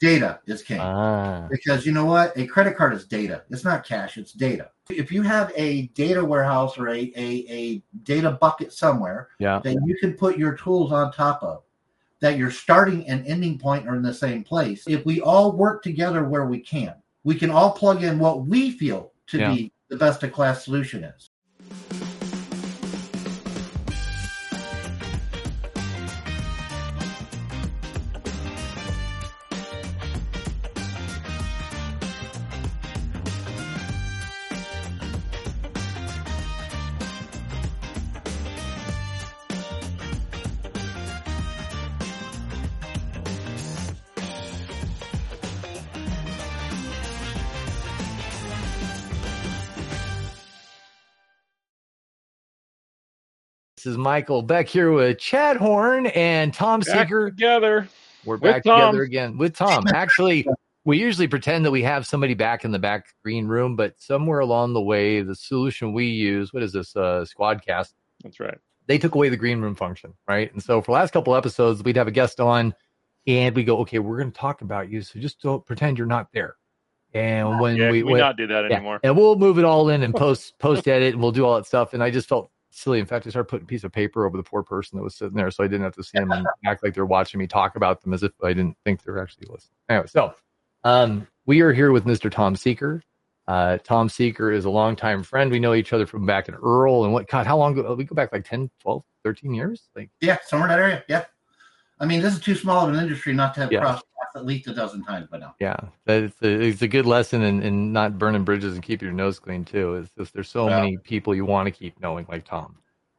Data is king. Ah. Because you know what? A credit card is data. It's not cash, it's data. If you have a data warehouse or a data bucket somewhere that you can put your tools on top of, that your starting and ending point are in the same place. If we all work together where we can all plug in what we feel to be the best of class solution is. This is Michael Beck here with Chad Horn and Tom Seeker. Together. We're back together again with Tom. Actually, we usually pretend that we have somebody back in the back green room, but somewhere along the way, the solution we use, what is this, Squadcast? That's right. They took away the green room function, right? And so for the last couple episodes, we'd have a guest on, and we go, okay, we're going to talk about you, so just don't pretend you're not there. And when we not do that anymore, and we'll move it all in and post edit, and we'll do all that stuff. And I just felt silly. In fact, I started putting a piece of paper over the poor person that was sitting there, so I didn't have to see them and act like they're watching me talk about them as if I didn't think they're actually listening. Anyway, so we are here with Mr. Tom Seeker. Tom Seeker is a longtime friend. We know each other from back in Earl and how long ago? We go back like 10, 12, 13 years? Somewhere in that area. Yeah. I mean, this is too small of an industry not to have crossed paths at least a dozen times by now. Yeah, it's a good lesson in not burning bridges and keeping your nose clean too. There's so many people you want to keep knowing, like Tom.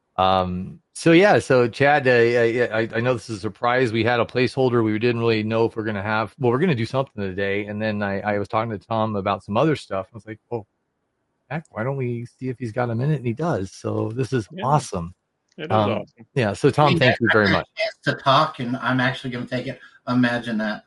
So Chad, I know this is a surprise. We had a placeholder. We didn't really know if we're going to have. Well, we're going to do something today, and then I was talking to Tom about some other stuff. I was like, oh, heck, why don't we see if he's got a minute? And he does. So this is awesome. It is awesome. Yeah. So Tom, thank you very much. To talk, and I'm actually going to take it. Imagine that.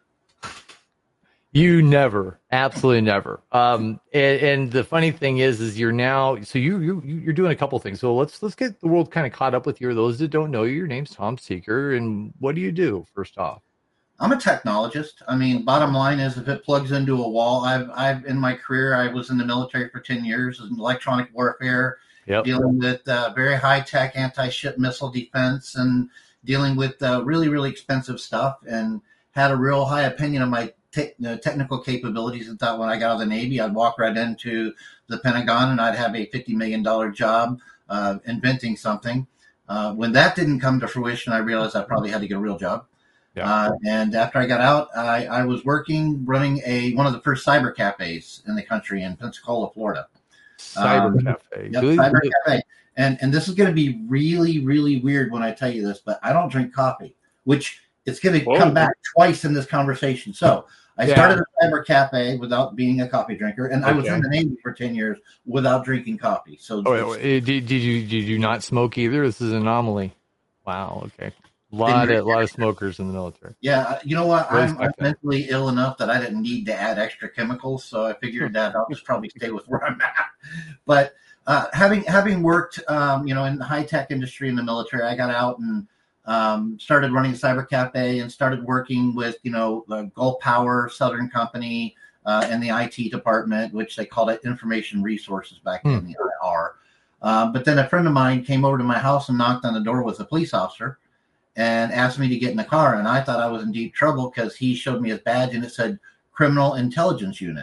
You never, absolutely never. And the funny thing is you're now. So you're doing a couple things. So let's get the world kind of caught up with you. Those that don't know you, your name's Tom Seeker, and what do you do? First off, I'm a technologist. I mean, bottom line is, if it plugs into a wall, I've in my career, I was in the military for 10 years in electronic warfare. Dealing with very high-tech anti-ship missile defense and dealing with really, really expensive stuff, and had a real high opinion of my technical capabilities, and thought when I got out of the Navy, I'd walk right into the Pentagon and I'd have a $50 million job inventing something. When that didn't come to fruition, I realized I probably had to get a real job. And after I got out, I was running one of the first cyber cafes in the country in Pensacola, Florida. Cyber cafe. Cyber cafe. And this is going to be really, really weird when I tell you this, but I don't drink coffee, which it's going to come back twice in this conversation. So I started a cyber cafe without being a coffee drinker, and I was in the Navy for 10 years without drinking coffee. So did you not smoke either? This is an anomaly. Wow. Okay. A lot of smokers in the military. Yeah, you know what? I'm mentally ill enough that I didn't need to add extra chemicals, so I figured that I'll just probably stay with where I'm at. But having worked, in the high tech industry in the military, I got out and started running a cyber cafe and started working with Gulf Power, Southern Company, and the IT department, which they called it Information Resources back in the IR. But then a friend of mine came over to my house and knocked on the door with a police officer and asked me to get in the car. And I thought I was in deep trouble because he showed me his badge and it said Criminal Intelligence Unit.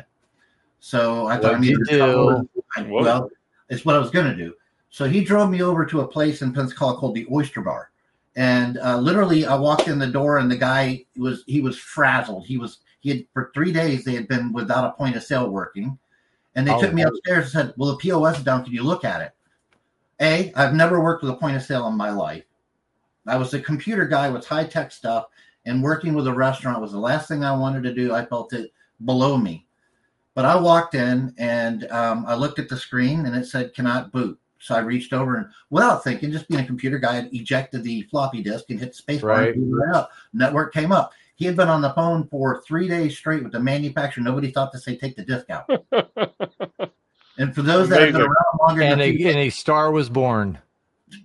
So I thought I'm either in trouble. Well, it's what I was going to do. So he drove me over to a place in Pensacola called the Oyster Bar. And literally I walked in the door and the guy was frazzled. He had for 3 days, they had been without a point of sale working. And they took me upstairs and said, well, the POS is down. Can you look at it? I've never worked with a point of sale in my life. I was a computer guy with high-tech stuff, and working with a restaurant was the last thing I wanted to do. I felt it below me. But I walked in, and I looked at the screen, and it said, cannot boot. So I reached over, and without thinking, just being a computer guy, I ejected the floppy disk and hit the space bar and booted it up. Network came up. He had been on the phone for 3 days straight with the manufacturer. Nobody thought to say, take the disk out. And for those that have been around longer, and a star was born.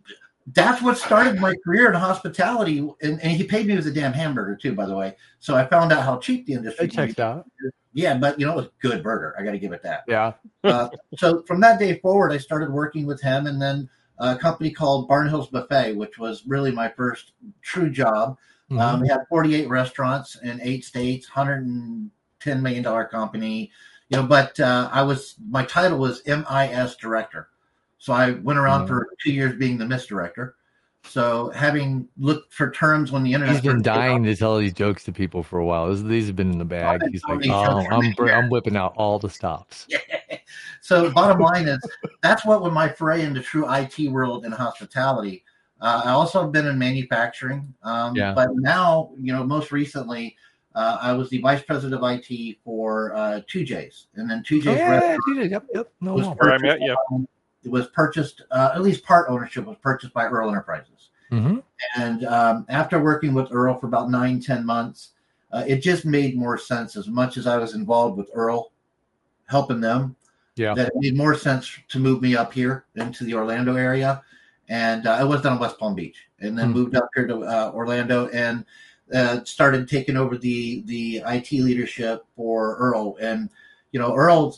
that's what started my career in hospitality. And he paid me with a damn hamburger too, by the way. So I found out how cheap the industry It checks out. Yeah, but it was a good burger. I got to give it that. Yeah. So from that day forward, I started working with him, and then a company called Barnhill's Buffet, which was really my first true job. We had 48 restaurants in 8 states, $110 million company. But my title was MIS director. So I went around for 2 years being the MIS director. So having looked for terms when the internet, he's been dying to tell these jokes to people for a while. These have been in the bag. He's like, "Oh, I'm whipping out all the stops." Yeah. So bottom line is, that's what was my foray into true IT world and hospitality. I also have been in manufacturing, but now, most recently, I was the vice president of IT for 2J's, and then 2J's. Yep. No, where I met you. It was purchased, at least part ownership was purchased by Earl Enterprises. Mm-hmm. And after working with Earl for about 9-10 months, it just made more sense, as much as I was involved with Earl, helping them, that it made more sense to move me up here into the Orlando area. And I was down in West Palm Beach, and then moved up here to Orlando, and started taking over the IT leadership for Earl. And, Earl's,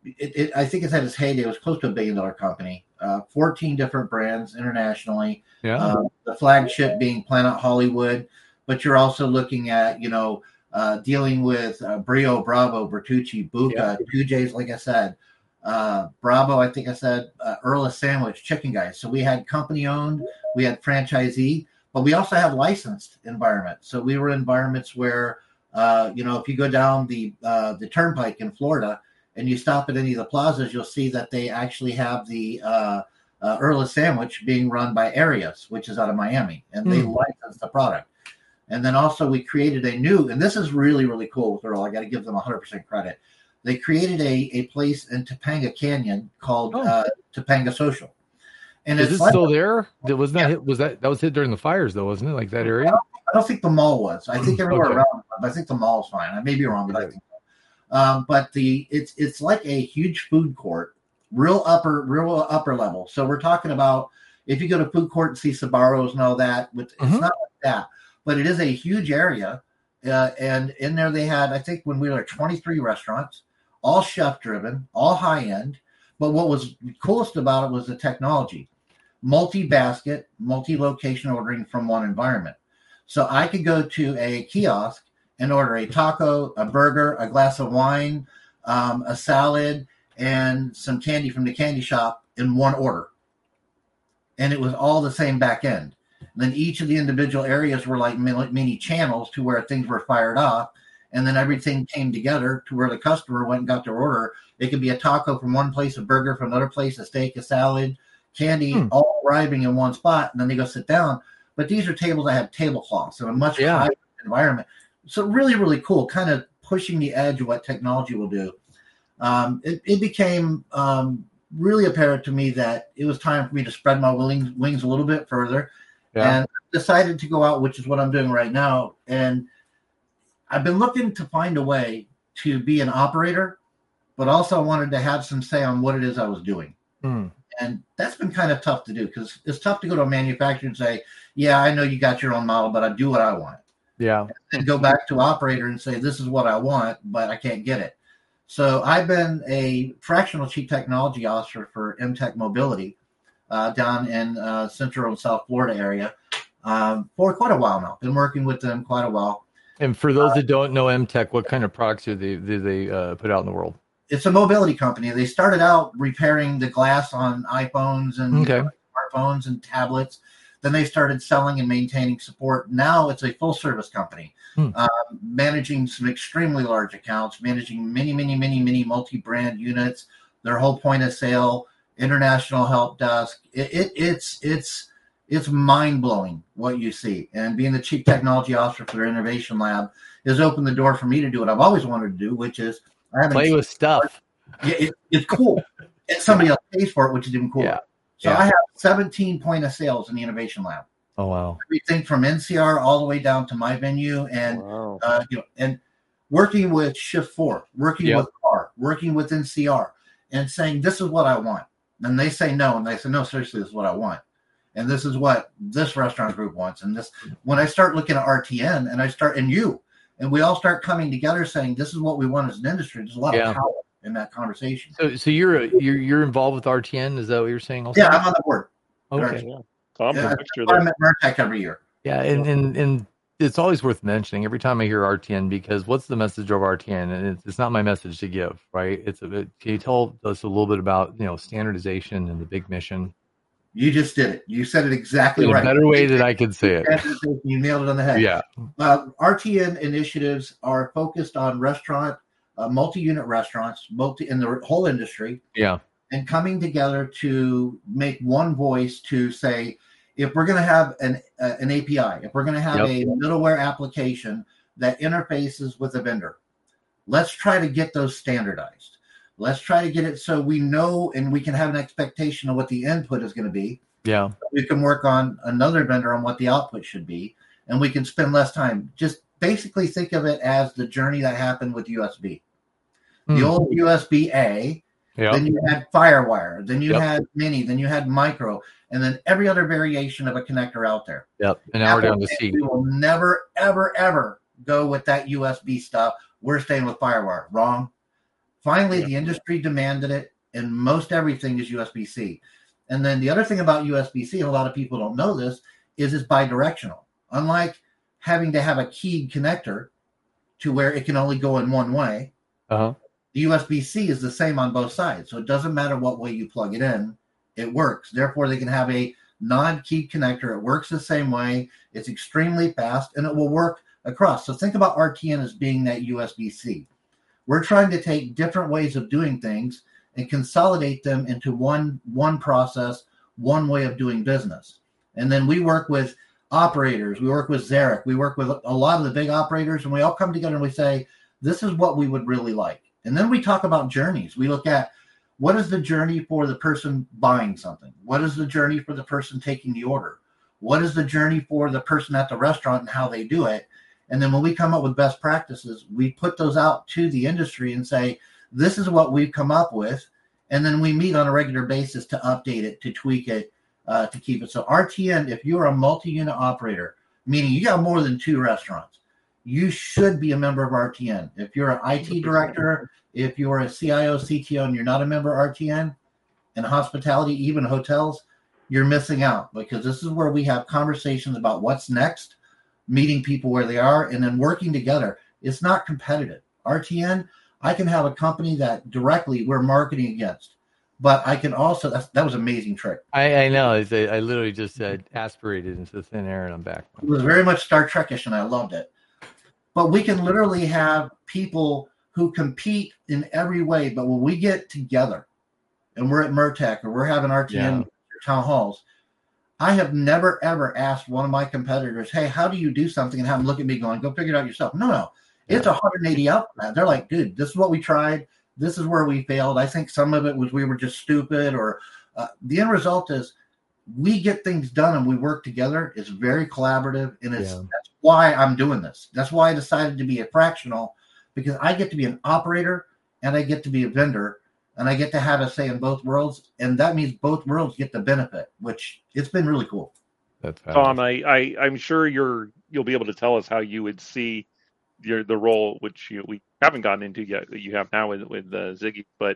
I think it's at its heyday. It was close to $1 billion company, 14 different brands internationally. Yeah. The flagship being Planet Hollywood, but you're also looking at, dealing with Brio, Bravo, Bertucci, Buca, 2J's, like I said, Bravo, I think I said, Earl of Sandwich, Chicken Guys. So we had company owned, we had franchisee, but we also have licensed environments. So we were in environments where, if you go down the turnpike in Florida, and you stop at any of the plazas, you'll see that they actually have the Earl of Sandwich being run by Arias, which is out of Miami, and they license the product. And then also we created a new, and this is really, really cool with Earl. I got to give them 100% credit. They created a place in Topanga Canyon called Topanga Social. And is it still there? Was that was hit during the fires though, wasn't it? Like that area? I don't think the mall was. I think everywhere around, but I think the mall's fine. I may be wrong, but I think. But it's like a huge food court, real upper level. So we're talking about, if you go to food court and see Sbarro's and all that, it's not like that, but it is a huge area. And in there they had, I think when we were 23 restaurants, all chef driven, all high end. But what was coolest about it was the technology, multi-basket, multi-location ordering from one environment. So I could go to a kiosk and order a taco, a burger, a glass of wine, a salad, and some candy from the candy shop in one order. And it was all the same back end. And then each of the individual areas were like mini channels to where things were fired off. And then everything came together to where the customer went and got their order. It could be a taco from one place, a burger from another place, a steak, a salad, candy, all arriving in one spot. And then they go sit down. But these are tables that have tablecloths in a much higher environment. So really, really cool, kind of pushing the edge of what technology will do. It became really apparent to me that it was time for me to spread my wings a little bit further, and decided to go out, which is what I'm doing right now. And I've been looking to find a way to be an operator, but also wanted to have some say on what it is I was doing. And that's been kind of tough to do, because it's tough to go to a manufacturer and say, yeah, I know you got your own model, but I do what I want. Yeah. And go back to operator and say, this is what I want, but I can't get it. So I've been a fractional chief technology officer for MTech Mobility down in Central and South Florida area for quite a while now. Been working with them quite a while. And for those that don't know MTech, what kind of products do they put out in the world? It's a mobility company. They started out repairing the glass on iPhones and smartphones and tablets. Then they started selling and maintaining support. Now it's a full service company, managing some extremely large accounts, managing many multi-brand units, their whole point of sale, international help desk. It's mind blowing what you see. And being the chief technology officer for their innovation lab has opened the door for me to do what I've always wanted to do, which is play with stuff. Yeah, it's cool. And somebody else pays for it, which is even cooler. Yeah. So I have 17 point of sales in the innovation lab. Oh wow! Everything from NCR all the way down to my venue, and and working with Shift 4, working with CAR, working with NCR, and saying this is what I want. And they say no, and they say no, seriously, this is what I want. and this is what this restaurant group wants. And this, when I start looking at RTN and we all start coming together saying, this is what we want as an industry, there's a lot of power in that conversation. So you're involved with RTN? Is that what you're saying also? Yeah, I'm on the board. Okay. Yeah. So I'm at Mertech every year. Yeah, and it's always worth mentioning every time I hear RTN, because what's the message of RTN? And it's not my message to give, right? Can you tell us a little bit about, standardization and the big mission? You just did it. You said it exactly right. A better way than I could say it. You nailed it on the head. Yeah. RTN initiatives are focused on multi-unit restaurants, in the whole industry. Yeah. And coming together to make one voice to say, if we're going to have an API, if we're going to have a middleware application that interfaces with a vendor, let's try to get those standardized. Let's try to get it so we know and we can have an expectation of what the input is going to be. Yeah. We can work on another vendor on what the output should be, and we can spend less time. Just basically think of it as the journey that happened with USB. The old USB-A, then you had FireWire, then you had Mini, then you had Micro, and then every other variation of a connector out there. Yep. And now we're down to C. We will never, ever, ever go with that USB stuff. We're staying with FireWire. Wrong. Finally, the industry demanded it, and most everything is USB-C. And then the other thing about USB-C, and a lot of people don't know this, is it's bidirectional. Unlike having to have a keyed connector to where it can only go in one way, the USB-C is the same on both sides. So it doesn't matter what way you plug it in, it works. Therefore, they can have a non-keyed connector. It works the same way. It's extremely fast, and it will work across. So think about RTN as being that USB-C. We're trying to take different ways of doing things and consolidate them into one process, one way of doing business. And then we work with operators. We work with Xeric. We work with a lot of the big operators, and we all come together and we say, this is what we would really like. And then we talk about journeys. We look at, what is the journey for the person buying something? What is the journey for the person taking the order? What is the journey for the person at the restaurant and how they do it? And then when we come up with best practices, we put those out to the industry and say, this is what we've come up with. And then we meet on a regular basis to update it, to tweak it, to keep it. So RTN, if you're a multi-unit operator, meaning you got more than 2 restaurants, you should be a member of RTN. If you're an IT director, if you're a CIO, CTO, and you're not a member of RTN, and hospitality, even hotels, you're missing out, because this is where we have conversations about what's next, meeting people where they are, and then working together. It's not competitive. RTN, I can have a company that directly we're marketing against, but I can also, that was an amazing trick. I know. I literally just said aspirated into thin air, and I'm back. It was very much Star Trek-ish, and I loved it. But we can literally have people who compete in every way, but when we get together and we're at Mertech or we're having RTN town halls, I have never, ever asked one of my competitors, hey, how do you do something? And have them look at me going, go figure it out yourself. No. It's 180 up. They're like, dude, this is what we tried. This is where we failed. I think some of it was we were just stupid, or the end result is we get things done and we work together. It's very collaborative, and that's why I'm doing this. That's why I decided to be a fractional, because I get to be an operator and I get to be a vendor, and I get to have a say in both worlds, and that means both worlds get the benefit, which it's been really cool. That's Tom, I'm sure you'll be able to tell us how you would see the role, which we haven't gotten into yet, that you have now with Ziggy, but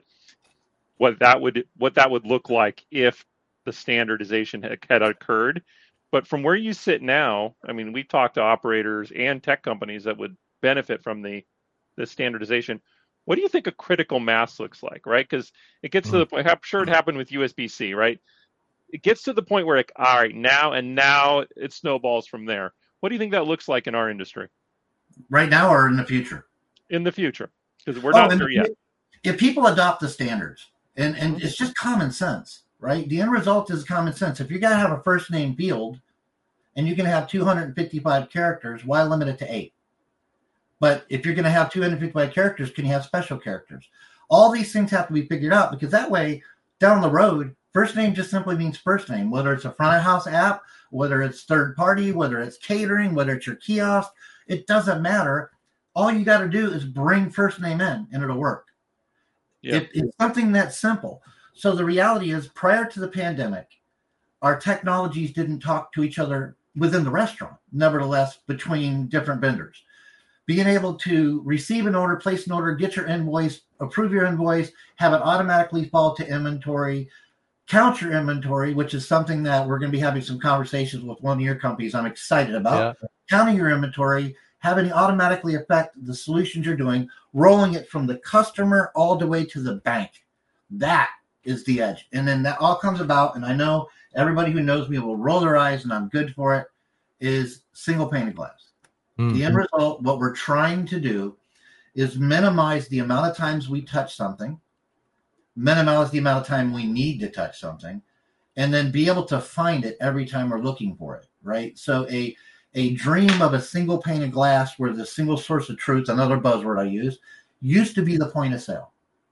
what that would look like if the standardization had occurred. But from where you sit now, I mean, we've talked to operators and tech companies that would benefit from the standardization. What do you think a critical mass looks like, right? Because it gets to the point, I'm sure it happened with USB-C, right? It gets to the point where, all right, now it snowballs from there. What do you think that looks like in our industry? Right now or in the future? In the future, because we're not there yet. If people adopt the standards, and it's just common sense, right? The end result is common sense. If you're going to have a first name field and you can have 255 characters, why limit it to 8? But if you're going to have 255 characters, can you have special characters? All these things have to be figured out, because that way, down the road, first name just simply means first name, whether it's a front of house app, whether it's third party, whether it's catering, whether it's your kiosk, it doesn't matter. All you got to do is bring first name in, and it'll work. It's something that simple. So the reality is, prior to the pandemic, our technologies didn't talk to each other within the restaurant, nevertheless, between different vendors. Being able to receive an order, place an order, get your invoice, approve your invoice, have it automatically fall to inventory, count your inventory, which is something that we're going to be having some conversations with one of your companies I'm excited about. Yeah. Counting your inventory, having it automatically affect the solutions you're doing, rolling it from the customer all the way to the bank. That is the edge. And then that all comes about, and I know everybody who knows me will roll their eyes, and I'm good for it, is single pane of glass. Mm-hmm. The end result, what we're trying to do is minimize the amount of times we touch something, minimize the amount of time we need to touch something, and then be able to find it every time we're looking for it, right? So a dream of a single pane of glass where the single source of truth, another buzzword I use, used to be the point of sale.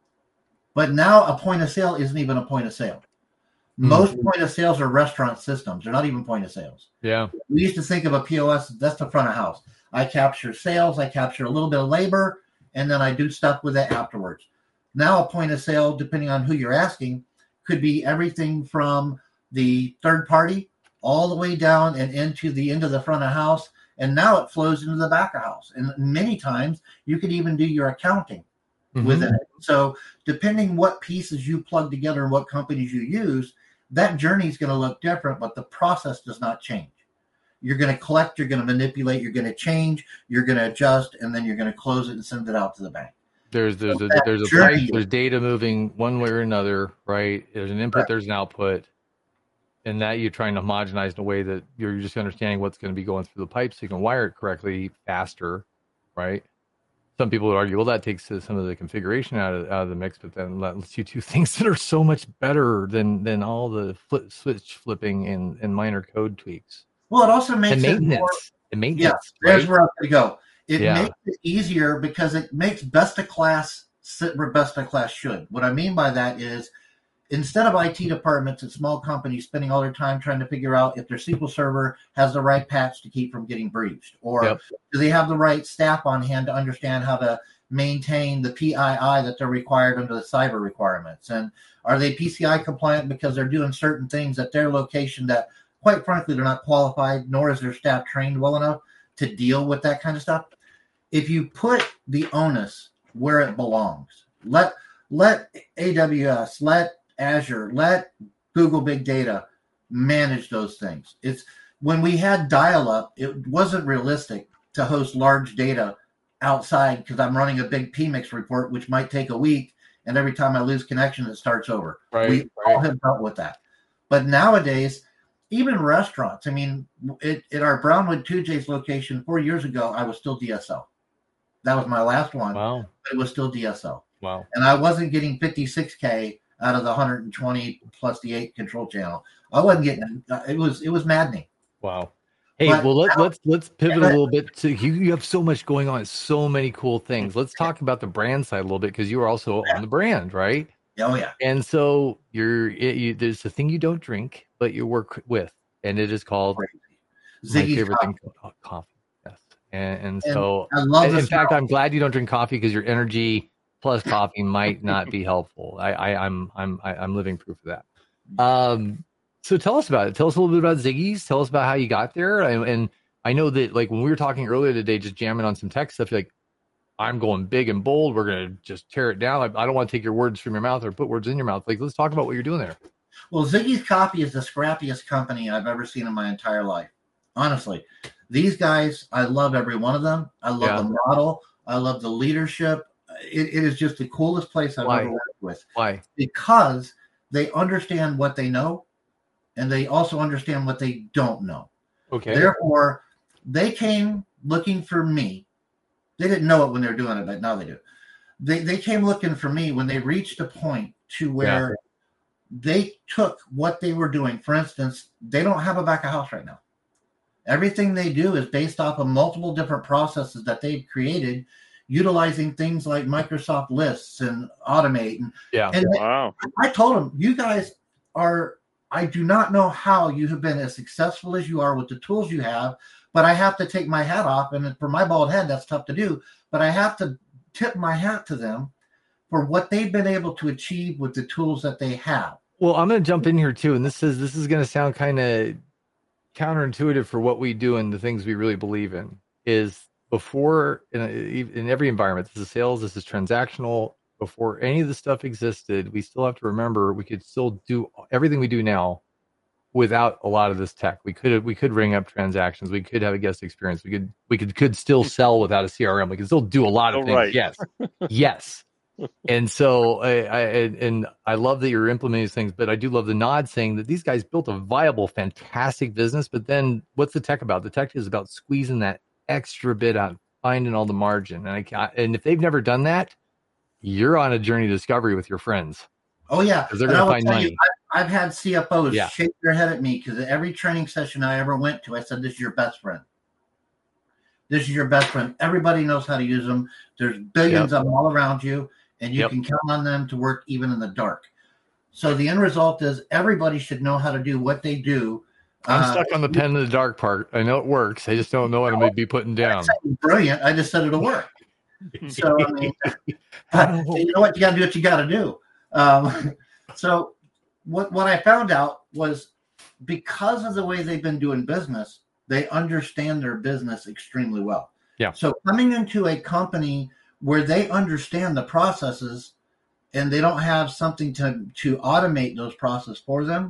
But now a point of sale isn't even a point of sale. Most point of sales are restaurant systems. They're not even point of sales. Yeah. We used to think of a POS, that's the front of house. I capture sales, I capture a little bit of labor, and then I do stuff with it afterwards. Now a point of sale, depending on who you're asking, could be everything from the third party all the way down and into the end of the front of house. And now it flows into the back of house. And many times you could even do your accounting within it. So depending what pieces you plug together and what companies you use, that journey is going to look different, but the process does not change. You're going to collect, you're going to manipulate, you're going to change, you're going to adjust, and then you're going to close it and send it out to the bank. There's a pipe, there's data moving one way or another, right? There's an input, there's an output, and that you're trying to homogenize in a way that you're just understanding what's going to be going through the pipe so you can wire it correctly faster, right? Some people would argue, well, that takes some of the configuration out of the mix, but then that lets you do things that are so much better than all the switch flipping and minor code tweaks. Well, it also makes maintenance. Yeah, there's where I'm going to go. It makes it easier because it makes best of class sit where best of class should. What I mean by that is instead of IT departments and small companies spending all their time trying to figure out if their SQL server has the right patch to keep from getting breached, or do they have the right staff on hand to understand how to maintain the PII that they're required under the cyber requirements, and are they PCI compliant because they're doing certain things at their location that, quite frankly, they're not qualified, nor is their staff trained well enough to deal with that kind of stuff. If you put the onus where it belongs, let AWS, let Azure, let Google Big Data manage those things. It's when we had dial-up, it wasn't realistic to host large data outside because I'm running a big PMIX report, which might take a week, and every time I lose connection, it starts over. We all have dealt with that. But nowadays, even restaurants, I mean, at our Brownwood 2J's location 4 years ago, I was still DSL. That was my last one. Wow. But it was still DSL. Wow. And I wasn't getting 56K out of the 120 plus the 8 control channel. I wasn't getting it was maddening. Wow. Hey, but let's pivot a little bit to you have so much going on, so many cool things. Let's talk about the brand side a little bit because you are also on the brand, right? Oh yeah. And so there's a thing you don't drink, but you work with, and it is called Ziggy's my favorite thing, coffee. Yes. And so I love in fact, I'm glad you don't drink coffee because your energy plus coffee might not be helpful. I'm living proof of that. So tell us about it. Tell us a little bit about Ziggy's. Tell us about how you got there. And I know that like when we were talking earlier today, just jamming on some tech stuff, you're like, I'm going big and bold. We're going to just tear it down. I don't want to take your words from your mouth or put words in your mouth. Like, let's talk about what you're doing there. Well, Ziggy's Coffee is the scrappiest company I've ever seen in my entire life. Honestly, these guys, I love every one of them. I love the model. I love the leadership. It is just the coolest place I've ever worked with. Why? Because they understand what they know, and they also understand what they don't know. Okay. Therefore, they came looking for me. They didn't know it when they were doing it, but now they do. They came looking for me when they reached a point to where they took what they were doing. For instance, they don't have a back of house right now. Everything they do is based off of multiple different processes that they've created, utilizing things like Microsoft Lists and Automate. And wow. I told them, you guys are, I do not know how you have been as successful as you are with the tools you have, but I have to take my hat off. And for my bald head, that's tough to do. But I have to tip my hat to them for what they've been able to achieve with the tools that they have. Well, I'm going to jump in here too, and this is going to sound kind of counterintuitive for what we do and the things we really believe in. Is before in every environment, this is sales, this is transactional. Before any of this stuff existed, we still have to remember we could still do everything we do now without a lot of this tech. We could ring up transactions. We could have a guest experience. We could still sell without a CRM. We could still do a lot of things. Right. Yes, yes. And so I love that you're implementing these things, but I do love the nod saying that these guys built a viable, fantastic business. But then what's the tech about? The tech is about squeezing that extra bit out, finding all the margin. And if they've never done that, you're on a journey to discovery with your friends. Oh yeah, because they're going to find money. I've had CFOs shake their head at me because every training session I ever went to, I said, "This is your best friend. This is your best friend. Everybody knows how to use them. There's billions of them all around you, and you can count on them to work even in the dark." So the end result is everybody should know how to do what they do. I'm stuck on the pen in the dark part. I know it works. I just don't know what I'm going to be putting down. Brilliant. I just said it'll work. So, I mean, you know what? You got to do what you got to do. So what I found out was because of the way they've been doing business, they understand their business extremely well. Yeah. So coming into a company where they understand the processes and they don't have something to automate those processes for them,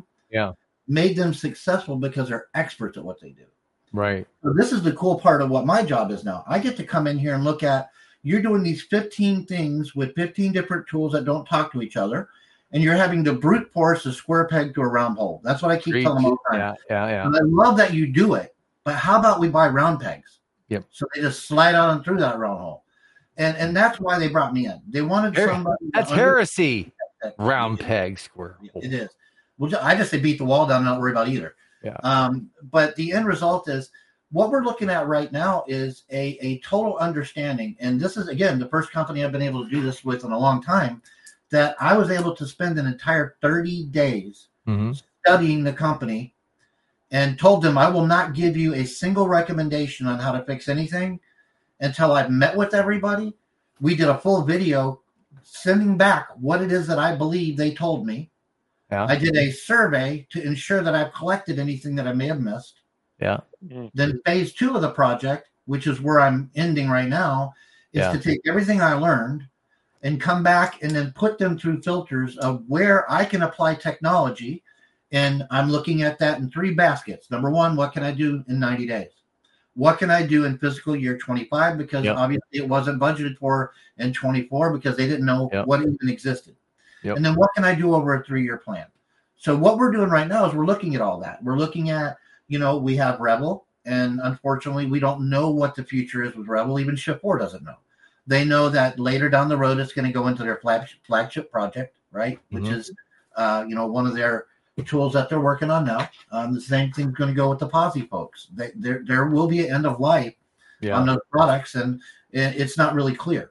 made them successful because they're experts at what they do. Right. So this is the cool part of what my job is now. I get to come in here and look at, you're doing these 15 things with 15 different tools that don't talk to each other, and you're having to brute force a square peg to a round hole. That's what I keep telling them all the time. Yeah. And I love that you do it, but how about we buy round pegs? Yep. So they just slide out and through that round hole. And that's why they brought me in. They wanted somebody. That's heresy. Round peg, square hole. It is. Well, I just say beat the wall down and not worry about either. Yeah. But the end result is, what we're looking at right now is a total understanding. And this is, again, the first company I've been able to do this with in a long time, that I was able to spend an entire 30 days studying the company and told them I will not give you a single recommendation on how to fix anything until I've met with everybody. We did a full video sending back what it is that I believe they told me. Yeah. I did a survey to ensure that I've collected anything that I may have missed. Yeah. Then phase 2 of the project, which is where I'm ending right now, is to take everything I learned and come back and then put them through filters of where I can apply technology. And I'm looking at that in 3 baskets. Number 1, what can I do in 90 days? What can I do in fiscal year 25? Because obviously it wasn't budgeted for in 24 because they didn't know what even existed. And then what can I do over a 3-year plan? So what we're doing right now is we're looking at all that. We're looking at, we have Revel, and unfortunately we don't know what the future is with Revel. Even Shift4 doesn't know. They know that later down the road it's going to go into their flagship project, right? Which is, one of their tools that they're working on now. The same thing's going to go with the Posi folks. There will be an end of life on those products, and it's not really clear.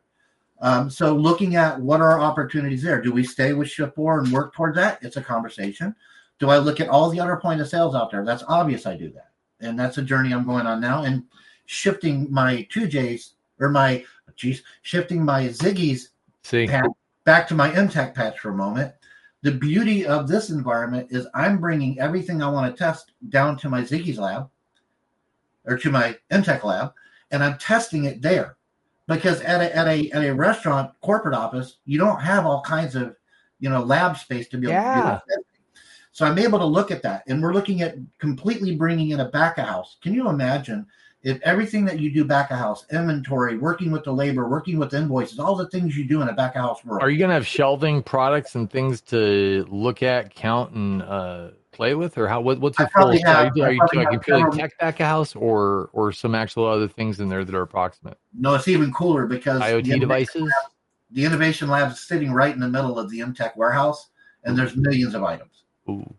So looking at what are our opportunities there? Do we stay with Shift4 and work towards that? It's a conversation. Do I look at all the other point of sales out there? That's obvious I do that. And that's a journey I'm going on now. And shifting my 2Js shifting my Ziggy's patch back to my MTech patch for a moment. The beauty of this environment is I'm bringing everything I want to test down to my Ziggy's lab or to my MTech lab, and I'm testing it there. Because at a restaurant corporate office, you don't have all kinds of, lab space to be able to do it. So I'm able to look at that, and we're looking at completely bringing in a back of house. Can you imagine if everything that you do back of house, inventory, working with the labor, working with invoices, all the things you do in a back of house world? Are you going to have shelving products and things to look at, count, and play with, or what's your full? Are you talking purely tech back of house, or some actual other things in there that are approximate? No, it's even cooler because IoT devices. The innovation lab is sitting right in the middle of the MTech warehouse, and there's millions of items. Ooh.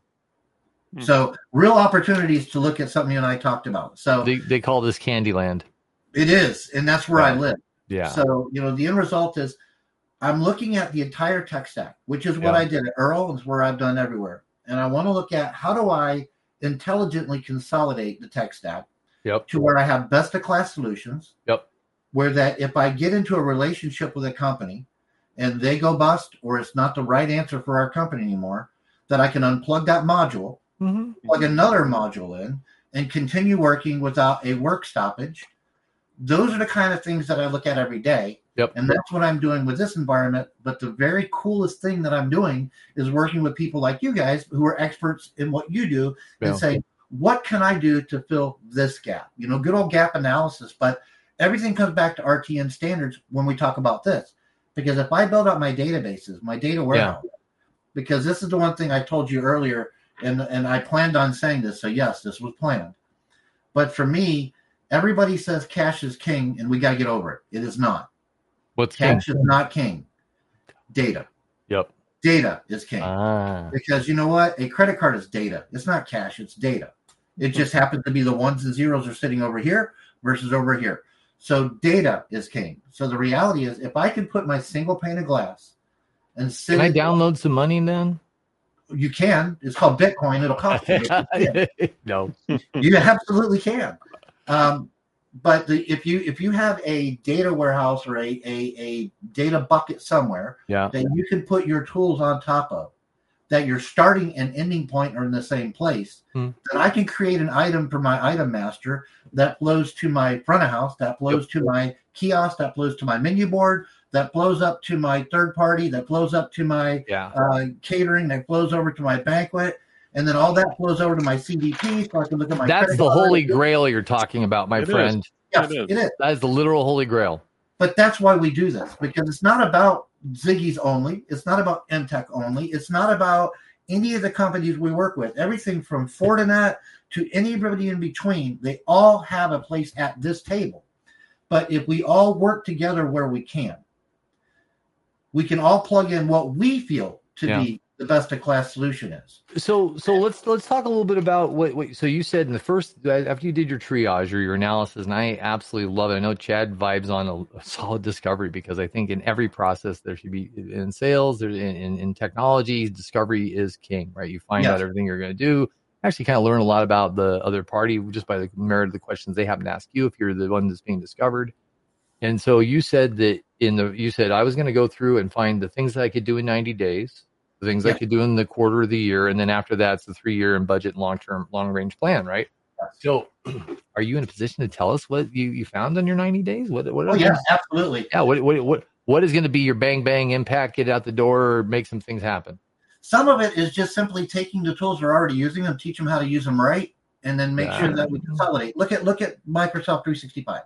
So real opportunities to look at something you and I talked about. So they call this Candyland. It is, and that's where I live. Yeah. So the end result is I'm looking at the entire tech stack, which is what I did at Earl, and it's where I've done everywhere. And I want to look at how do I intelligently consolidate the tech stack to where I have best of class solutions. Where that if I get into a relationship with a company and they go bust or it's not the right answer for our company anymore, that I can unplug that module, plug another module in, and continue working without a work stoppage. Those are the kind of things that I look at every day. Yep. And that's what I'm doing with this environment. But the very coolest thing that I'm doing is working with people like you guys who are experts in what you do and say, what can I do to fill this gap? You know, good old gap analysis. But everything comes back to RTN standards when we talk about this. Because if I build out my databases, my data warehouse, because this is the one thing I told you earlier, and I planned on saying this. So, yes, this was planned. But for me, everybody says cash is king, and we got to get over it. It is not. What's cash king? Is not king. Data. Yep. Data is king. Because you know what? A credit card is data. It's not cash. It's data. It just happens to be the ones and zeros are sitting over here versus over here. So data is king. So the reality is, if I can put my single pane of glass and can I download some money then? You can. It's called Bitcoin. It'll cost you. No, you absolutely can. But if you have a data warehouse or a data bucket somewhere that you can put your tools on top of, that your starting and ending point are in the same place, then I can create an item for my item master that flows to my front of house, that flows to my kiosk, that flows to my menu board, that flows up to my third party, that flows up to my catering, that flows over to my banquet. And then all that flows over to my CDP, so I can look at my. That's the holy grail you're talking about, my friend. Yes, it is. That is the literal holy grail. But that's why we do this, because it's not about Ziggy's only. It's not about MTech only. It's not about any of the companies we work with. Everything from Fortinet to anybody in between, they all have a place at this table. But if we all work together where we can all plug in what we feel to be the best of class solution is. So let's talk a little bit about what so you said in the first, after you did your triage or your analysis, and I absolutely love it. I know Chad vibes on a solid discovery, because I think in every process there should be, in sales, there's in technology, discovery is king, right? You find out everything you're going to do. Actually kind of learn a lot about the other party just by the merit of the questions they happen to ask you if you're the one that's being discovered. And so you said that you said I was going to go through and find the things that I could do in 90 days, the things I could do in the quarter of the year, and then after that, it's the 3-year and budget and long range plan, right? So, are you in a position to tell us what you found in your 90 days? What? Oh yeah, absolutely. Yeah. What is going to be your bang bang impact? Get out the door, or make some things happen. Some of it is just simply taking the tools we're already using them, teach them how to use them right, and then make sure that we consolidate. Look at Microsoft 365.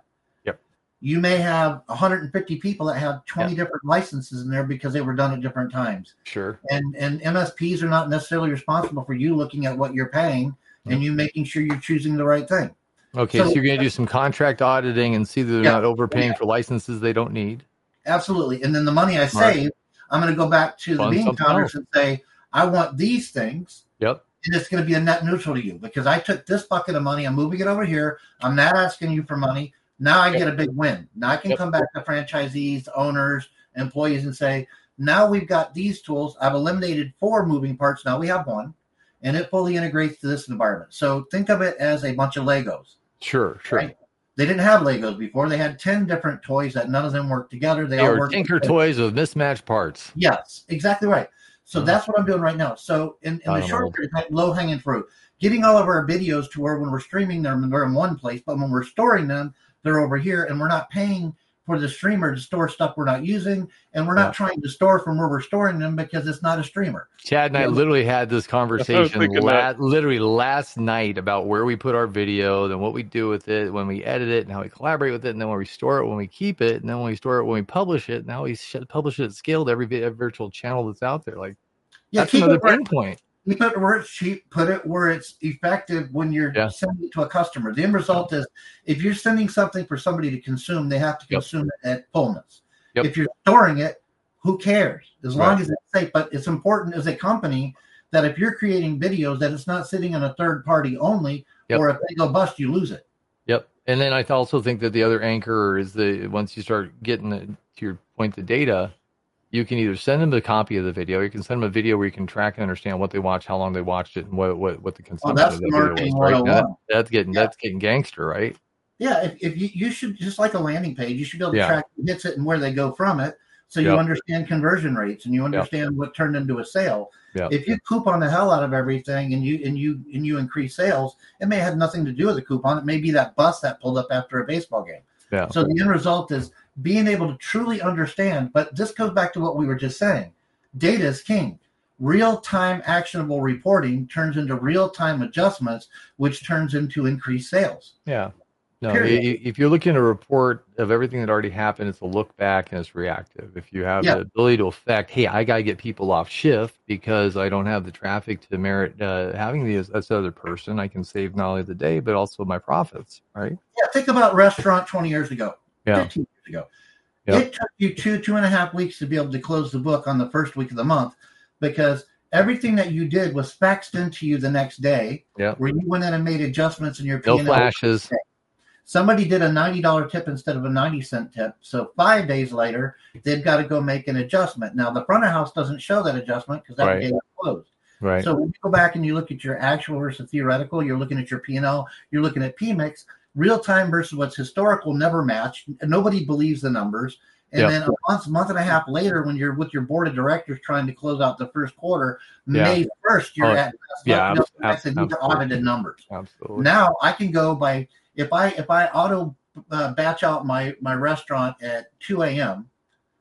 You may have 150 people that have 20 different licenses in there because they were done at different times. Sure. And MSPs are not necessarily responsible for you looking at what you're paying and you making sure you're choosing the right thing. Okay, so you're going to do some contract auditing and see that they're not overpaying for licenses they don't need. Absolutely. And then the money I save, I'm going to go back to the bean counters and say, I want these things. Yep. And it's going to be a net neutral to you because I took this bucket of money. I'm moving it over here. I'm not asking you for money. Now I get a big win. Now I can come back to franchisees, owners, employees and say, now we've got these tools. I've eliminated 4 moving parts. Now we have 1, and it fully integrates to this environment. So think of it as a bunch of Legos. Sure. Right? They didn't have Legos before. They had 10 different toys that none of them worked together. They all were Tinker toys with mismatched parts. Yes, exactly right. So that's what I'm doing right now. So in the short period, low-hanging fruit, getting all of our videos to where when we're streaming them, they're in one place, but when we're storing them, they're over here, and we're not paying for the streamer to store stuff we're not using, and we're not trying to store from where we're storing them because it's not a streamer. Chad and I literally had this conversation literally last night about where we put our video, then what we do with it, when we edit it, and how we collaborate with it, and then when we store it, when we keep it, and then when we store it, when we publish it, and how we publish it at scale to every virtual channel that's out there. Like, that's another pain point. We put it where it's cheap, put it where it's effective when you're sending it to a customer. The end result is if you're sending something for somebody to consume, they have to consume it at fullness. If you're storing it, who cares? As long as it's safe. But it's important as a company that if you're creating videos, that it's not sitting on a third party only, or if they go bust, you lose it. And then I also think that the other anchor is once you start getting to your point, the data, you can either send them a copy of the video, or you can send them a video where you can track and understand what they watched, how long they watched it, and what the consumption of the video was. Right? That's getting gangster, right? Yeah, if you should, just like a landing page, you should be able to track who hits it and where they go from it. So you understand conversion rates and you understand what turned into a sale. If you coupon the hell out of everything and you increase sales, it may have nothing to do with the coupon. It may be that bus that pulled up after a baseball game. So the end result is being able to truly understand. But this goes back to what we were just saying. Data is king. Real-time actionable reporting turns into real-time adjustments, which turns into increased sales. Yeah. No, if you're looking at a report of everything that already happened, it's a look back and it's reactive. If you have the ability to affect, hey, I got to get people off shift because I don't have the traffic to merit having this other person, I can save not only the day, but also my profits, right? Yeah, think about restaurant 20 years ago, 15 years ago. It took you 2.5 weeks to be able to close the book on the first week of the month because everything that you did was faxed into you the next day where you went in and made adjustments in your P&L. No flashes. Somebody did a $90 tip instead of a 90-cent tip. So 5 days later, they've got to go make an adjustment. Now, the front of house doesn't show that adjustment because that day was closed. Right. So when you go back and you look at your actual versus theoretical, you're looking at your P&L, you're looking at PMIX, real time versus what's historical never match. Nobody believes the numbers. And then a month and a half later, when you're with your board of directors trying to close out the first quarter, May 1st, you're at these are audited numbers. Absolutely. Now I can go by if I auto batch out my restaurant at 2 a.m.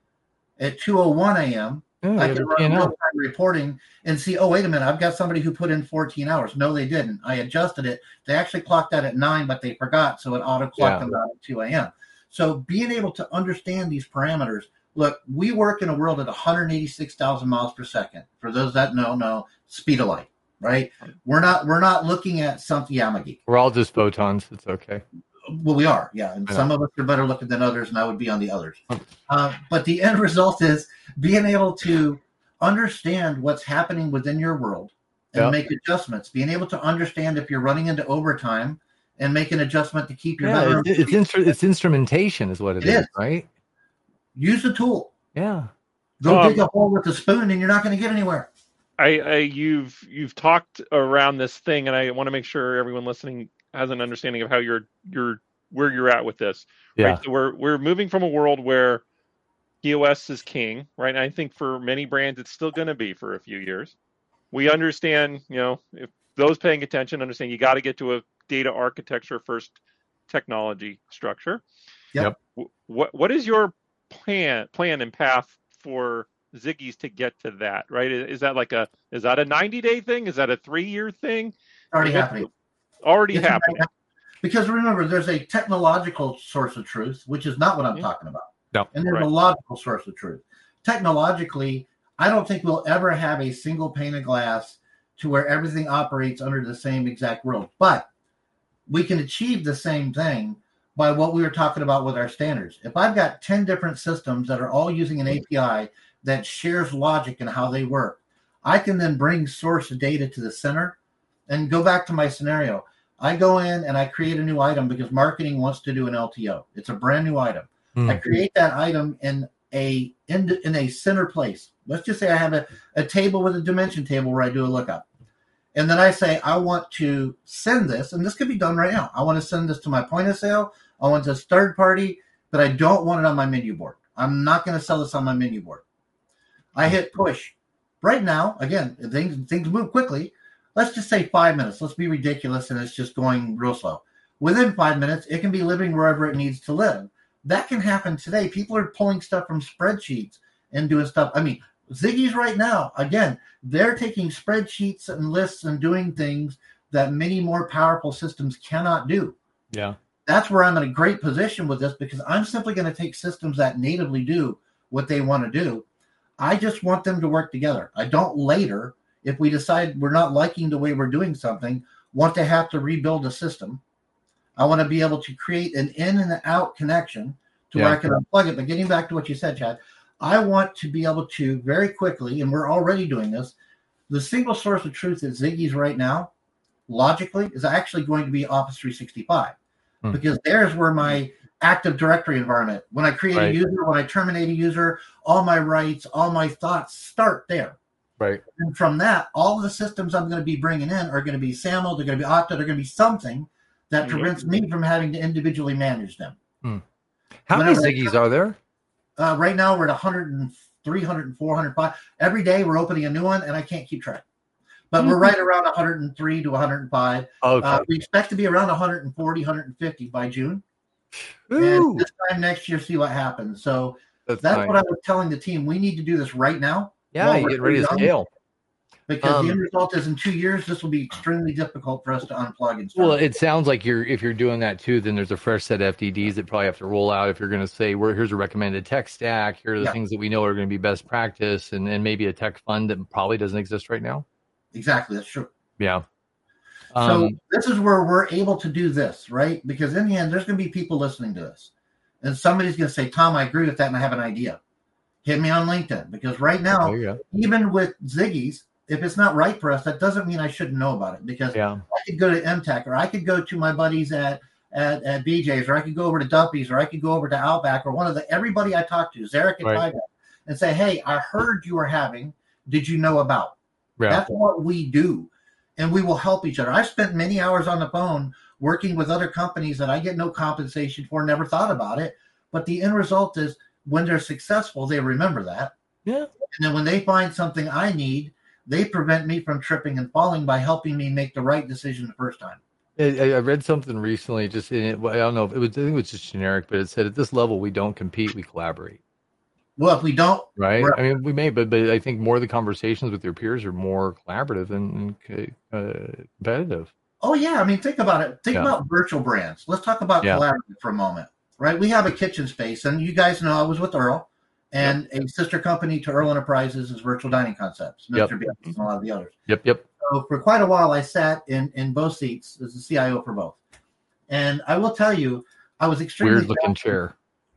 at 2:01 a.m. I can run real-time reporting and see, oh, wait a minute, I've got somebody who put in 14 hours. No, they didn't. I adjusted it. They actually clocked out at 9, but they forgot, so it auto-clocked them out at 2 a.m. So being able to understand these parameters, look, we work in a world at 186,000 miles per second. For those that know, speed of light, right? We're not looking at something, McGee. We're all just photons. It's okay. Well, we are, and some of us are better looking than others, and I would be on the others. But the end result is being able to understand what's happening within your world and make adjustments. Being able to understand if you're running into overtime and make an adjustment to keep your it's instrumentation is what it is, right? Use the tool. Yeah. Go dig a hole with a spoon, and you're not going to get anywhere. You've talked around this thing, and I want to make sure everyone listening has an understanding of how where you're at with this. Yeah. Right? So we're moving from a world where POS is king, right? And I think for many brands, it's still going to be for a few years. We understand, if those paying attention understand you got to get to a data architecture first technology structure. Yep. What is your plan and path for Ziggy's to get to that? Right? Is that a 90-day thing? Is that a 3-year thing? Already happening. Happening. Because remember, there's a technological source of truth, which is not what I'm talking about. No. And there's a logical source of truth. Technologically, I don't think we'll ever have a single pane of glass to where everything operates under the same exact rule. But we can achieve the same thing by what we were talking about with our standards. If I've got 10 different systems that are all using an API that shares logic and how they work, I can then bring source data to the center and go back to my scenario. I go in and I create a new item because marketing wants to do an LTO. It's a brand new item. I create that item in a center place. Let's just say I have a table with a dimension table where I do a lookup. And then I say, I want to send this, and this could be done right now. I want to send this to my point of sale. I want this third party, but I don't want it on my menu board. I'm not going to sell this on my menu board. I hit push. Right now, again, things move quickly. Let's just say 5 minutes. Let's be ridiculous, and it's just going real slow. Within 5 minutes, it can be living wherever it needs to live. That can happen today. People are pulling stuff from spreadsheets and doing stuff. I mean, Ziggy's right now, again, they're taking spreadsheets and lists and doing things that many more powerful systems cannot do. Yeah. That's where I'm in a great position with this because I'm simply going to take systems that natively do what they want to do. I just want them to work together. I don't later, if we decide we're not liking the way we're doing something, want to have to rebuild a system. I want to be able to create an in and out connection to where I can unplug it. But getting back to what you said, Chad, I want to be able to very quickly, and we're already doing this, the single source of truth at Ziggy's right now, logically, is actually going to be Office 365. Because there's where my Active Directory environment, when I create a user, when I terminate a user, all my rights, all my thoughts start there. Right. And from that, all of the systems I'm going to be bringing in are going to be SAML, they're going to be Okta, they're going to be something that prevents me from having to individually manage them. How many Ziggy's are there? Right now we're at 100 300, 400, 500. Every day we're opening a new one, and I can't keep track. But we're right around 103 to 105. Okay. We expect to be around 140, 150 by June. Ooh. And this time next year, see what happens. So that's nice. what I was telling the team. We need to do this right now. Yeah, you get ready to scale. Because the end result is in 2 years, this will be extremely difficult for us to unplug and start. Well, it sounds like if you're doing that too, then there's a fresh set of FDDs that probably have to roll out. If you're going to say, here's a recommended tech stack, here are the things that we know are going to be best practice, and maybe a tech fund that probably doesn't exist right now. Exactly, that's true. Yeah. So this is where we're able to do this, right? Because in the end, there's going to be people listening to this. And somebody's going to say, Tom, I agree with that, and I have an idea. Hit me on LinkedIn. Because right now, even with Ziggy's, if it's not right for us, that doesn't mean I shouldn't know about it. Because I could go to MTech, or I could go to my buddies at BJ's, or I could go over to Duffy's, or I could go over to Outback, or everybody I talk to, Zarek and Tyga, and say, hey, I heard you were having, did you know about? Yeah. That's what we do. And we will help each other. I've spent many hours on the phone working with other companies that I get no compensation for, never thought about it. But the end result is when they're successful, they remember that. Yeah. And then when they find something I need, they prevent me from tripping and falling by helping me make the right decision the first time. I read something recently, just in it. I don't know if it was. I think it was just generic, but it said at this level we don't compete, we collaborate. Well, if we don't, right? I mean, we may, but I think more of the conversations with your peers are more collaborative and competitive. Oh yeah, I mean, think about it. Think about virtual brands. Let's talk about collaborative for a moment, right? We have a kitchen space, and you guys know I was with Earl. And a sister company to Earl Enterprises is Virtual Dining Concepts, Mr. Beast, and a lot of the others. Yep. So for quite a while, I sat in both seats as the CIO for both. And I will tell you, I was extremely weird-looking chair.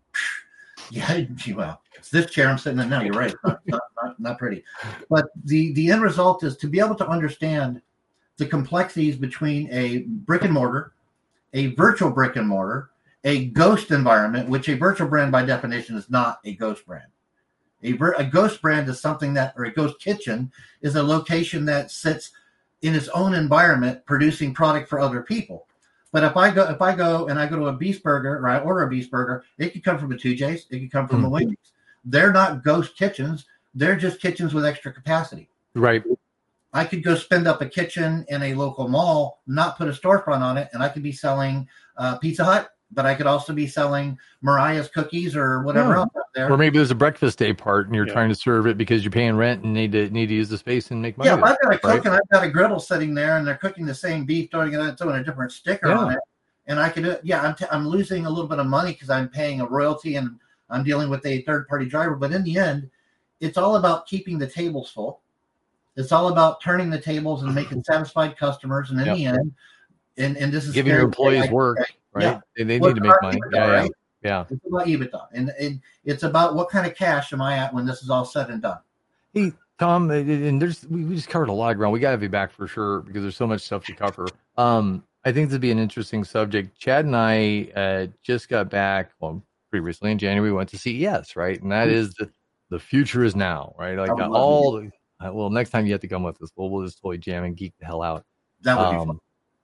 Yeah, well, it's this chair I'm sitting in now. You're right. Not pretty. But the end result is to be able to understand the complexities between a brick and mortar, a virtual brick and mortar, a ghost environment, which a virtual brand by definition is not a ghost brand. A ghost brand is something that, or a ghost kitchen is a location that sits in its own environment producing product for other people. But if I go and I go to a Beast Burger, or I order a Beast Burger, it could come from a 2J's, it could come from a Wendy's. They're not ghost kitchens. They're just kitchens with extra capacity. Right. I could go spend up a kitchen in a local mall, not put a storefront on it, and I could be selling Pizza Hut, but I could also be selling Mariah's cookies or whatever else out there. Or maybe there's a breakfast day part, and you're trying to serve it because you're paying rent and need to use the space and make money. Yeah, if I've got a cook and I've got a griddle sitting there, and they're cooking the same beef, throwing a different sticker on it, and I could, I'm losing a little bit of money because I'm paying a royalty and I'm dealing with a third-party driver. But in the end, it's all about keeping the tables full. It's all about turning the tables and making satisfied customers. And in the end, and this is giving your employees work. Right. Yeah. And they need to make money. EBITDA, right? Yeah. It's about EBITDA. And it's about what kind of cash am I at when this is all said and done. Hey, Tom, and we just covered a lot of ground. We got to be back for sure because there's so much stuff to cover. I think this would be an interesting subject. Chad and I just got back, pretty recently in January, we went to CES, right? And that is the future is now, right? Like next time you have to come with us, we'll just totally jam and geek the hell out. That would be fun.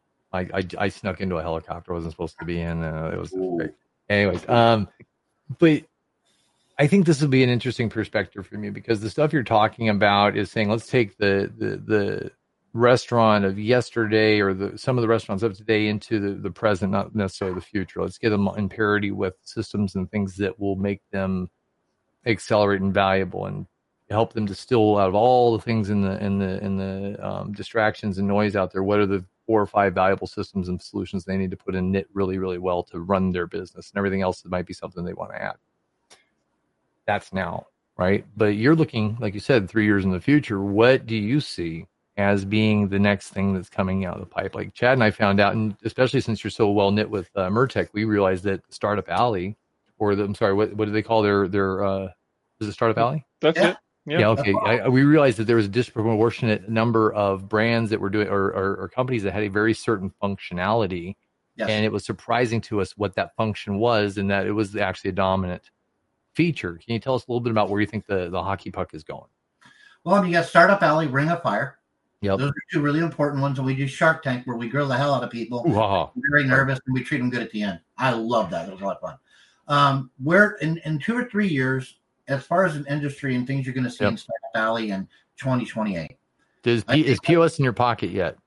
I snuck into a helicopter I wasn't supposed to be in. It was great. Anyways, but I think this would be an interesting perspective for me because the stuff you're talking about is saying, let's take the restaurant of yesterday or some of the restaurants of today into the present, not necessarily the future. Let's get them in parity with systems and things that will make them accelerate and valuable and help them distill out of all the things in the distractions and noise out there. What are the 4 or 5 valuable systems and solutions they need to put in knit really, really well to run their business, and everything else that might be something they want to add. That's now, right? But you're looking, like you said, 3 years in the future. What do you see as being the next thing that's coming out of the pipe? Like Chad and I found out, and especially since you're so well knit with Mertech, we realized that Startup Alley, what do they call their is it Startup Alley? That's it. Yeah, okay. We realized that there was a disproportionate number of brands that were doing or companies that had a very certain functionality. Yes. And it was surprising to us what that function was and that it was actually a dominant feature. Can you tell us a little bit about where you think the hockey puck is going? Well, you got Startup Alley, Ring of Fire. Yep. Those are 2 really important ones. And we do Shark Tank where we grill the hell out of people. Wow. We're very nervous and we treat them good at the end. I love that. It was a lot of Where in 2 or 3 years, as far as an industry and things you're going to see in Startup Valley in 2028. Is POS in your pocket yet?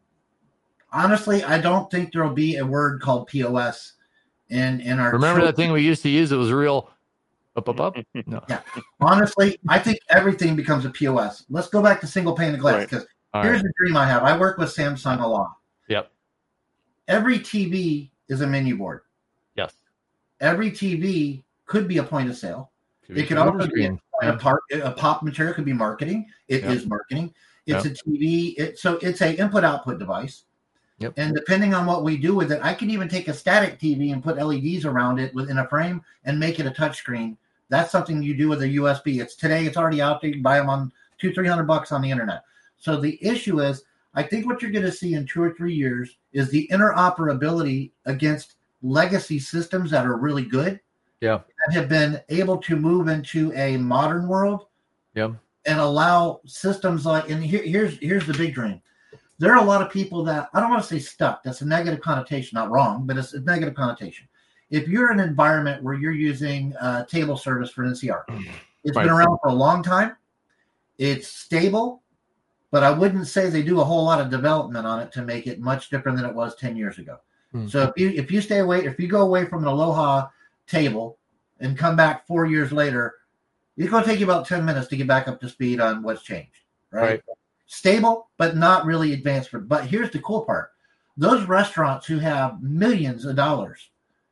Honestly, I don't think there will be a word called POS in our. Remember that thing we used to use? It was real up. No. Yeah. Honestly, I think everything becomes a POS. Let's go back to single pane of glass because here's the dream I have. I work with Samsung a lot. Yep. Every TV is a menu board. Yes. Every TV could be a point of sale. It could also be a pop material. Could be marketing. It is marketing. It's a TV. So it's a input-output device. Yep. And depending on what we do with it, I can even take a static TV and put LEDs around it within a frame and make it a touchscreen. That's something you do with a USB. It's already out there. You can buy them on $200-300 on the internet. So the issue is, I think what you're going to see in 2 or 3 years is the interoperability against legacy systems that are really good. Yeah. That have been able to move into a modern world. Yeah. And allow systems like, and here's the big dream. There are a lot of people that, I don't want to say stuck. That's a negative connotation, not wrong, but it's a negative connotation. If you're in an environment where you're using table service for NCR, it's been around for a long time. It's stable, but I wouldn't say they do a whole lot of development on it to make it much different than it was 10 years ago. Mm-hmm. So if you go away from an Aloha table and come back 4 years later, it's going to take you about 10 minutes to get back up to speed on what's changed, right? Stable, but not really advanced. But here's the cool part. Those restaurants who have millions of dollars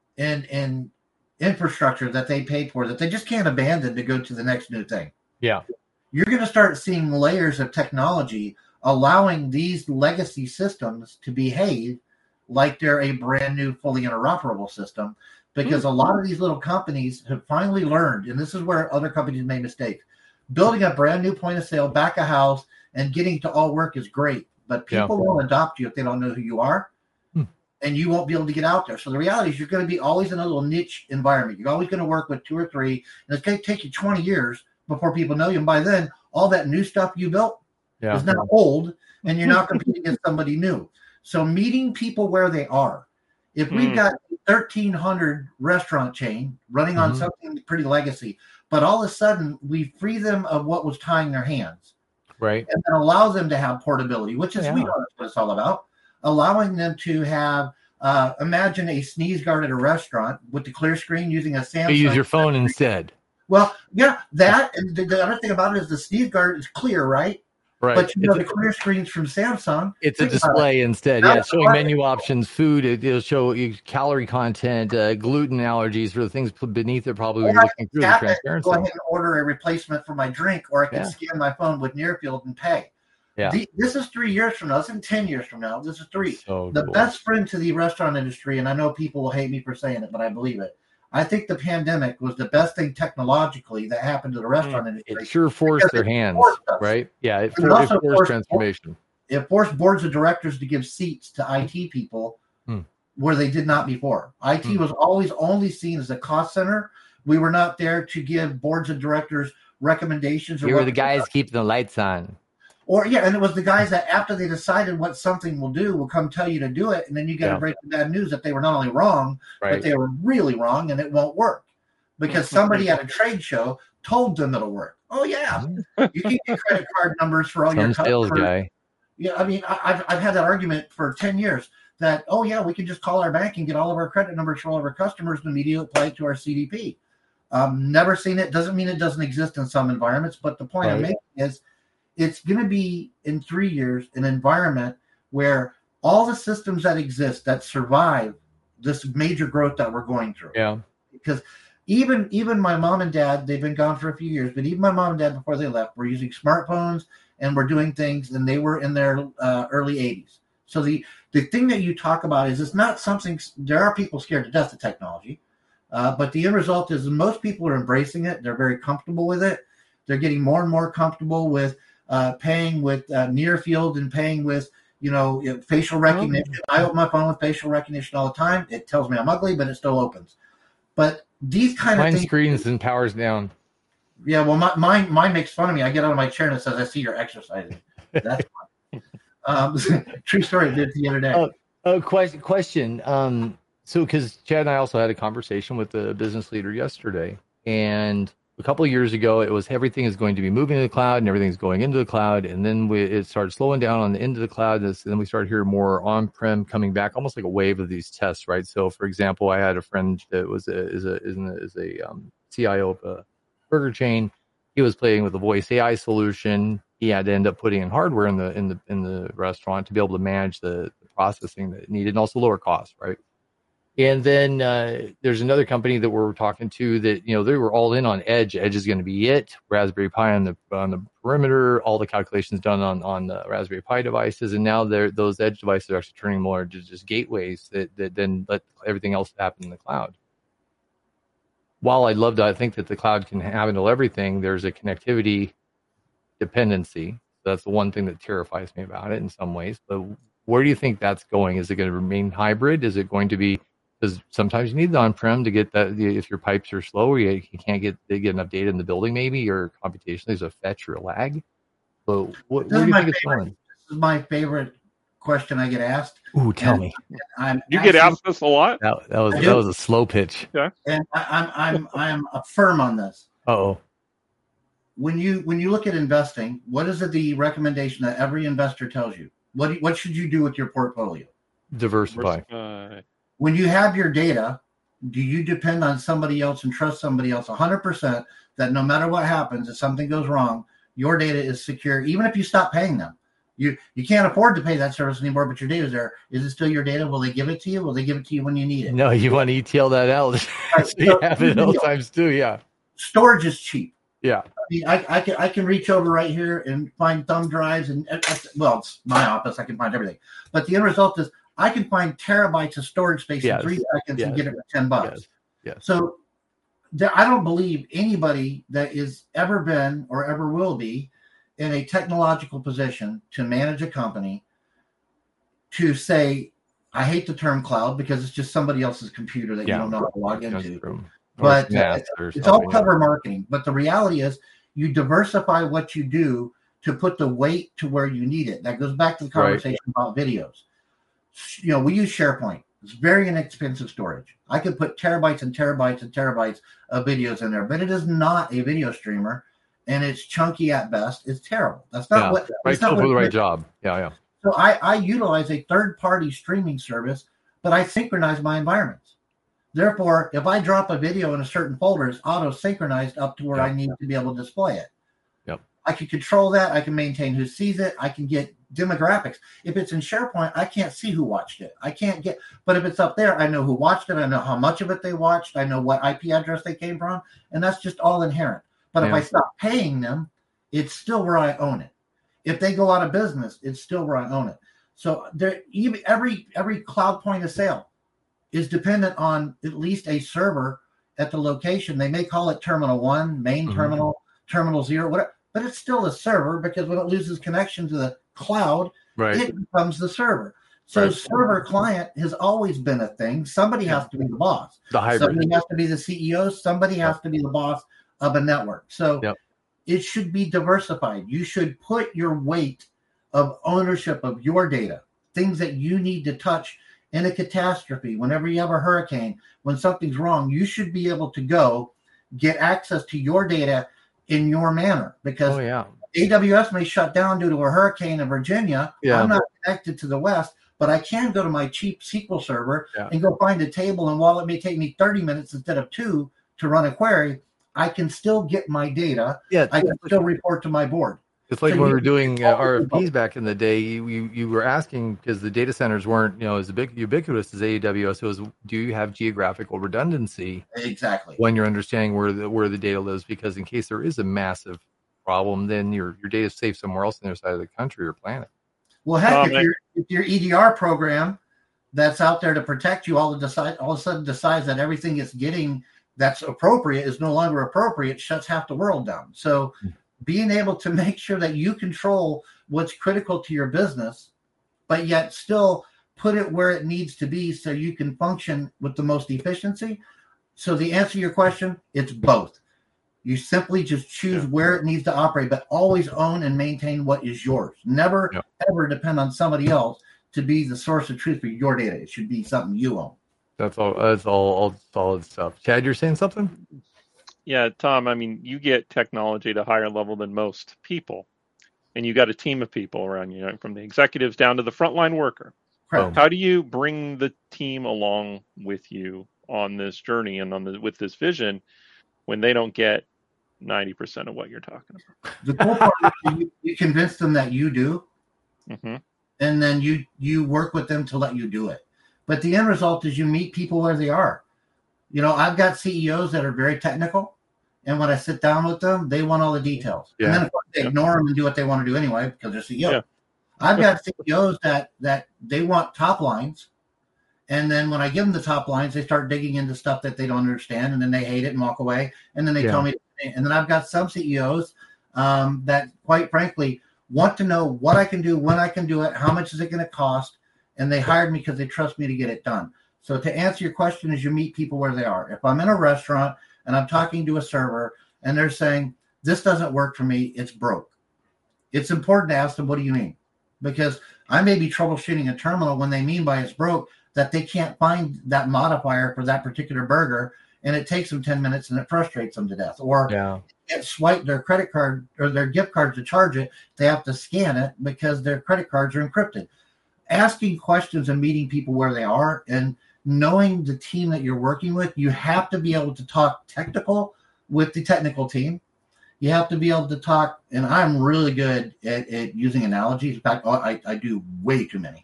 in infrastructure that they paid for, that they just can't abandon to go to the next new thing. Yeah. You're going to start seeing layers of technology allowing these legacy systems to behave like they're a brand new, fully interoperable system. Because a lot of these little companies have finally learned, and this is where other companies made mistakes. Building a brand new point of sale, back of house, and getting to all work is great. But people won't adopt you if they don't know who you are. And you won't be able to get out there. So the reality is you're going to be always in a little niche environment. You're always going to work with 2 or 3. And it's going to take you 20 years before people know you. And by then, all that new stuff you built is now old, and you're not competing against somebody new. So meeting people where they are. If we've got 1,300 restaurant chain running on something pretty legacy, but all of a sudden we free them of what was tying their hands, right? And then allow them to have portability, which is we know that's what it's all about. Allowing them to have, imagine a sneeze guard at a restaurant with the clear screen using a Samsung. You use your phone instead. Well, yeah, that and the other thing about it is the sneeze guard is clear, right? Right. But the clear screens from Samsung. It's a display instead. Yeah, it's showing menu options, food. It'll show you calorie content, gluten allergies for the things beneath it. Probably when you're looking through the transparency. Go ahead and order a replacement for my drink, or I can scan my phone with Nearfield and pay. Yeah. This is 3 years from now. This is 10 years from now. This is 3. So the best friend to the restaurant industry, and I know people will hate me for saying it, but I believe it. I think the pandemic was the best thing technologically that happened to the restaurant industry. It sure forced their hands, right? Yeah, it forced transformation. It forced boards of directors to give seats to IT people where they did not before. IT was always only seen as a cost center. We were not there to give boards of directors recommendations. You were the guys keeping the lights on. And it was the guys that after they decided what something will do, will come tell you to do it. And then you get to break the bad news that they were not only wrong, but they were really wrong and it won't work. Because somebody at a trade show told them it'll work. Oh, yeah. You can get credit card numbers for all your customers. Sales guy. Yeah, I mean, I've had that argument for 10 years that, oh, yeah, we can just call our bank and get all of our credit numbers for all of our customers and immediately apply it to our CDP. Never seen it. Doesn't mean it doesn't exist in some environments. But the point I'm making is, it's going to be in 3 years an environment where all the systems that exist that survive this major growth that we're going through. Yeah. Because even my mom and dad, they've been gone for a few years, but even my mom and dad before they left were using smartphones and were doing things, and they were in their early 80s. So the thing that you talk about is it's not something. There are people scared to death of technology, but the end result is most people are embracing it. They're very comfortable with it. They're getting more and more comfortable with paying with Nearfield and paying with, facial recognition. I open my phone with facial recognition all the time. It tells me I'm ugly, but it still opens. But these kind of things. Mine screens and powers down. Yeah, well, mine makes fun of me. I get out of my chair and it says, "I see you're exercising." That's fun. True story. I did it the other day. Question. So, because Chad and I also had a conversation with a business leader yesterday, and a couple of years ago, it was everything is going to be moving to the cloud and everything's going into the cloud. And then it started slowing down on the end of the cloud. And then we started hearing more on-prem coming back, almost like a wave of these tests, right? So, for example, I had a friend that was is a CIO of a burger chain. He was playing with a voice AI solution. He had to end up putting in hardware in the restaurant to be able to manage the processing that it needed and also lower cost, right? And then there's another company that we're talking to that, they were all in on Edge. Edge is going to be it. Raspberry Pi on the perimeter, all the calculations done on the Raspberry Pi devices. And now those Edge devices are actually turning more into just gateways that then let everything else happen in the cloud. While I think that the cloud can handle everything, there's a connectivity dependency. That's the one thing that terrifies me about it in some ways. But where do you think that's going? Is it going to remain hybrid? Is it going to be, because sometimes you need the on-prem to get that, if your pipes are slow or you can't get enough data in the building, maybe, or computation, there's a fetch or a lag. So where do you think it's going? This is my favorite question I get asked. Ooh, tell me. You get asked this a lot? That was a slow pitch. Yeah. And I'm firm on this. Uh-oh. When you look at investing, what is the recommendation that every investor tells you? What should you do with your portfolio? Diversify. When you have your data, do you depend on somebody else and trust somebody else 100% that no matter what happens, if something goes wrong, your data is secure, even if you stop paying them? You can't afford to pay that service anymore, but your data is there. Is it still your data? Will they give it to you? Will they give it to you when you need it? No, you want to ETL that out. Right. So you have it all times too, yeah. Storage is cheap. Yeah. I mean, I can reach over right here and find thumb drives, and well, it's my office. I can find everything. But the end result is I can find terabytes of storage space in 3 seconds and get it for $10. Yes. So I don't believe anybody that is ever been or ever will be in a technological position to manage a company to say, I hate the term cloud because it's just somebody else's computer that you don't know how to log into. But it's all cover marketing. But the reality is you diversify what you do to put the weight to where you need it. That goes back to the conversation about videos. We use SharePoint. It's very inexpensive storage. I could put terabytes and terabytes and terabytes of videos in there, but it is not a video streamer, and it's chunky at best. It's terrible. That's not what. Right tool for the right job. Yeah. So I utilize a third-party streaming service, but I synchronize my environments. Therefore, if I drop a video in a certain folder, it's auto-synchronized up to where I need to be able to display it. Yep. I can control that. I can maintain who sees it. I can get demographics. If it's in SharePoint, I can't see who watched it. But if it's up there, I know who watched it. I know how much of it they watched. I know what IP address they came from. And that's just all inherent. But if I stop paying them, it's still where I own it. If they go out of business, it's still where I own it. So every cloud point of sale is dependent on at least a server at the location. They may call it Terminal 1, main terminal, Terminal 0, whatever, but it's still a server because when it loses connection to the cloud, it becomes the server. So server client has always been a thing. Somebody has to be the boss. Somebody has to be the CEO. Somebody has to be the boss of a network. So it should be diversified. You should put your weight of ownership of your data, things that you need to touch in a catastrophe. Whenever you have a hurricane, when something's wrong, you should be able to go get access to your data in your manner, because AWS may shut down due to a hurricane in Virginia. I'm not connected to the West, but I can go to my cheap SQL server and go find a table. And while it may take me 30 minutes instead of 2 to run a query, I can still get my data. I can still report to my board. It's like when we were doing RFPs back in the day, you were asking, because the data centers weren't as ubiquitous as AWS. It was, do you have geographical redundancy? Exactly. When you're understanding where the data lives, because in case there is a massive problem, then your data is safe somewhere else on the other side of the country or planet. Well, heck, if your EDR program that's out there to protect you all of a sudden decides that everything it's getting that's appropriate is no longer appropriate, shuts half the world down. So being able to make sure that you control what's critical to your business, but yet still put it where it needs to be so you can function with the most efficiency. So the answer to your question, it's both. You simply just choose where it needs to operate, but always own and maintain what is yours. Never, ever depend on somebody else to be the source of truth for your data. It should be something you own. That's all solid stuff. Chad, you're saying something? Yeah, Tom, I mean, you get technology at a higher level than most people, and you got a team of people around you, from the executives down to the frontline worker. Correct. How do you bring the team along with you on this journey and with this vision when they don't get 90% of what you're talking about? The cool part is you convince them that you do, Mm-hmm. and then you work with them to let you do it. But the end result is you meet people where they are. I've got CEOs that are very technical, and when I sit down with them, they want all the details. Yeah. And then of course they ignore them and do what they want to do anyway because they're CEO. Yeah. I've got CEOs that they want top lines, and then when I give them the top lines, they start digging into stuff that they don't understand, and then they hate it and walk away, and then they tell me. And then I've got some CEOs that, quite frankly, want to know what I can do, when I can do it, how much is it going to cost, and they hired me because they trust me to get it done. So to answer your question is you meet people where they are. If I'm in a restaurant and I'm talking to a server and they're saying, this doesn't work for me, it's broke. It's important to ask them, what do you mean? Because I may be troubleshooting a terminal when they mean by it's broke that they can't find that modifier for that particular burger, and it takes them 10 minutes and it frustrates them to death. Or can't swipe their credit card or their gift card to charge it. They have to scan it because their credit cards are encrypted. Asking questions and meeting people where they are and knowing the team that you're working with, you have to be able to talk technical with the technical team. You have to be able to talk, and I'm really good at using analogies. In fact, I do way too many.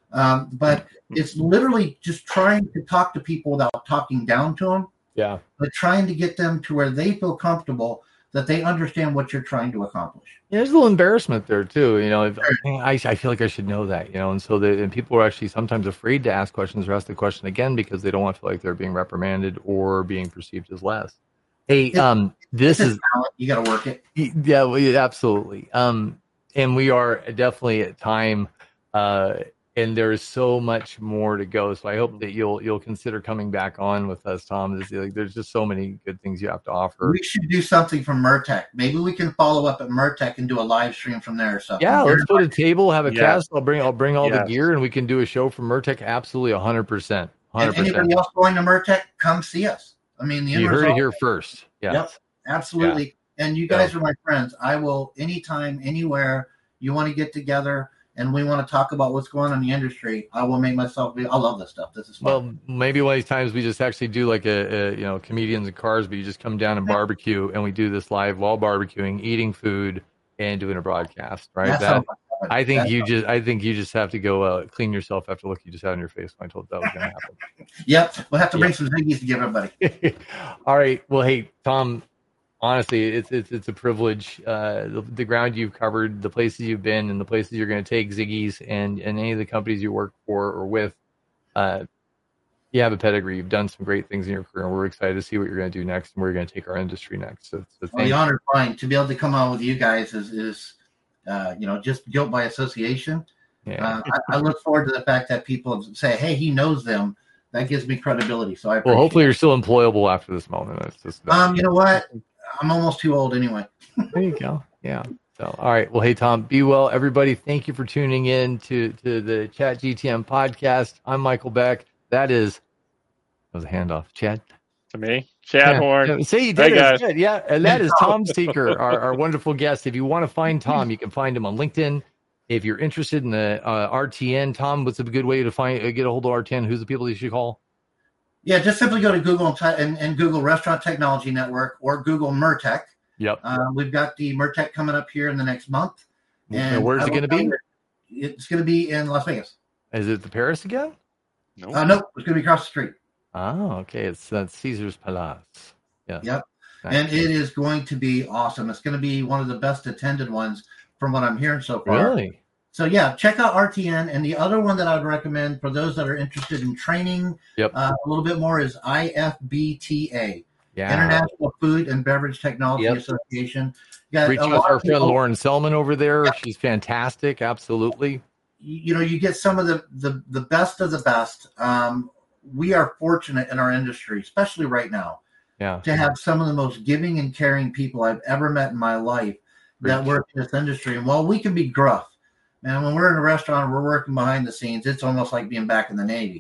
But it's literally just trying to talk to people without talking down to them. Yeah. But trying to get them to where they feel comfortable that they understand what you're trying to accomplish. Yeah, there's a little embarrassment there too. I feel like I should know that, and so and people are actually sometimes afraid to ask questions or ask the question again because they don't want to feel like they're being reprimanded or being perceived as less. Hey, this is talent. You got to work it. Yeah, well, absolutely. And we are definitely at time, and there is so much more to go. So I hope that you'll consider coming back on with us, Tom. There's just so many good things you have to offer. We should do something from Mertech. Maybe we can follow up at Mertech and do a live stream from there or something. Yeah, let's put a table, have a cast. I'll bring all the gear, and we can do a show from Mertech. Absolutely, 100%. And anybody else going to Mertech, come see us. I mean, you heard it here first. Yes. Yep, absolutely. Yeah. And you guys are my friends. I will, anytime, anywhere you want to get together and we want to talk about what's going on in the industry, I will make myself I love this stuff. This is fun. Well, maybe one of these times we just actually do like a comedians and cars, but you just come down and barbecue, and we do this live while barbecuing, eating food, and doing a broadcast, right? I think you just have to go clean yourself after look you just had on your face when I told that was going to happen. Yep, we'll have to bring some Ziggies to give everybody. All right. Well, hey, Tom, honestly, it's a privilege. The ground you've covered, the places you've been, and the places you're going to take Ziggy's and any of the companies you work for or with. You have a pedigree. You've done some great things in your career, and we're excited to see what you're going to do next and where you're going to take our industry next. So the honor is mine to be able to come on with you guys is just guilt by association. Yeah. I look forward to the fact that people say, "Hey, he knows them." That gives me credibility. So hopefully you're still employable after this moment. That's just you know what? I'm almost too old anyway. There you go. Yeah. So, all right. Well, hey, Tom, be well. Everybody, thank you for tuning in to the Chat GTM podcast. I'm Michael Beck. That was a handoff. Chad? To me? Chad Horn. Yeah. See, you did it. Good. Yeah. And that is Tom Seeker, our wonderful guest. If you want to find Tom, you can find him on LinkedIn. If you're interested in the RTN, Tom, what's a good way to get a hold of RTN? Who's the people you should call? Yeah, just simply go to Google and Google Restaurant Technology Network or Google Mertech. Yep. We've got the Mertech coming up here in the next month. And where's it going to be? It's going to be in Las Vegas. Is it the Paris again? No. Nope. It's going to be across the street. Oh, okay. It's Caesar's Palace. Yeah. Yep. Nice. And it is going to be awesome. It's going to be one of the best attended ones from what I'm hearing so far. Really? So, yeah, check out RTN. And the other one that I would recommend for those that are interested in training a little bit more is IFBTA, International Food and Beverage Technology Association. Reach out to our friend Lauren Selman over there. Yep. She's fantastic. Absolutely. You get some of the best of the best. We are fortunate in our industry, especially right now, to have some of the most giving and caring people I've ever met in my life that work in this industry. And while we can be gruff, man, when we're in a restaurant, we're working behind the scenes, it's almost like being back in the Navy.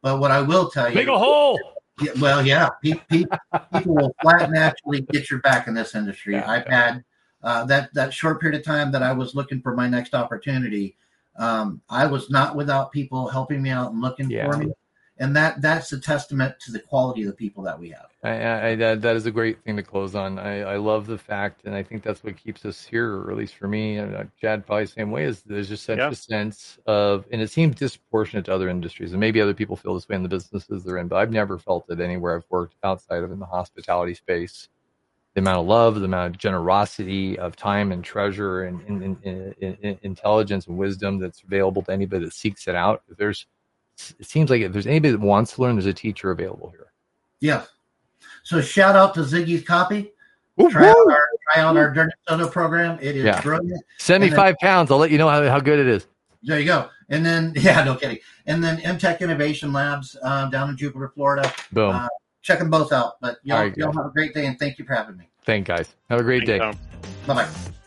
But what I will tell you, make a hole. Yeah, well, yeah, people will flat naturally get your back in this industry. Yeah, I've had that short period of time that I was looking for my next opportunity. I was not without people helping me out and looking for me, and that's a testament to the quality of the people that we have. That is a great thing to close on. I love the fact, and I think that's what keeps us here, or at least for me, and Chad probably the same way, is there's just such a sense of, and it seems disproportionate to other industries, and maybe other people feel this way in the businesses they're in, but I've never felt it anywhere I've worked outside of in the hospitality space. The amount of love, the amount of generosity of time and treasure and intelligence and wisdom that's available to anybody that seeks it out. It seems like if there's anybody that wants to learn, there's a teacher available here. Yeah. So shout out to Ziggy's Coffee. Ooh, try out our Dirty Soda program. It is brilliant. 75 pounds. I'll let you know how good it is. There you go. And then, no kidding. And then MTech Innovation Labs down in Jupiter, Florida. Boom. Check them both out. But y'all have a great day, and thank you for having me. Thanks, guys. Have a great day. Bye-bye.